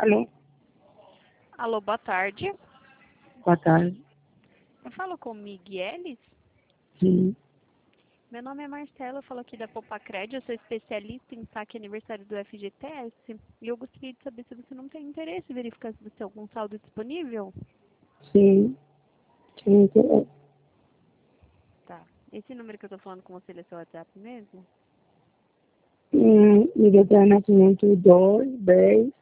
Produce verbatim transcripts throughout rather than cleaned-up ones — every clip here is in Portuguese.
Alô, Alô, boa tarde. boa tarde. Eu falo com o Migueles. Sim, Meu nome é Marcela, eu falo aqui da Popacred, eu sou especialista em saque aniversário do F G T S e eu gostaria de saber se você não tem interesse em verificar se você tem algum saldo disponível. sim, sim, sim. Tá. Esse número que eu tô falando com você ele é seu WhatsApp mesmo? Hum, e de nascimento dois, dez,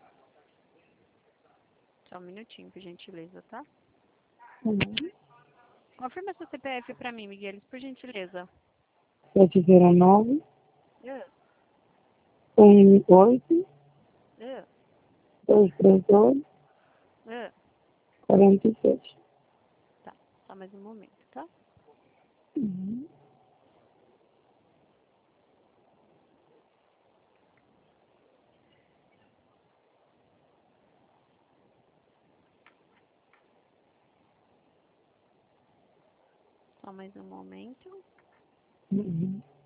Só um minutinho, por gentileza, tá? hum, Confirma seu C P F pra mim, Migueles, por gentileza. sete zero nove, Uh, um oito, uh, dois três dois, uh. quarenta e sete. Tá, só mais um momento, tá? Uhum. Só mais um momento. Uhum.